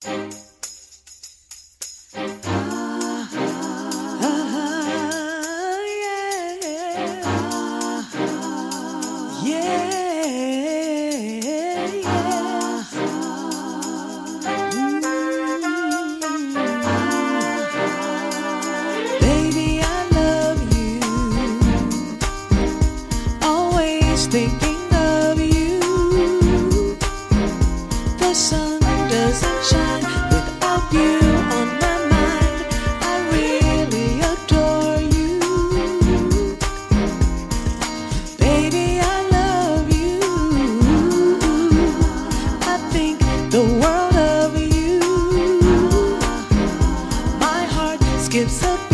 Thinking of you, the sun doesn't shine without you on my mind. I really adore you, baby. I love you. I think the world of you. My heart skips a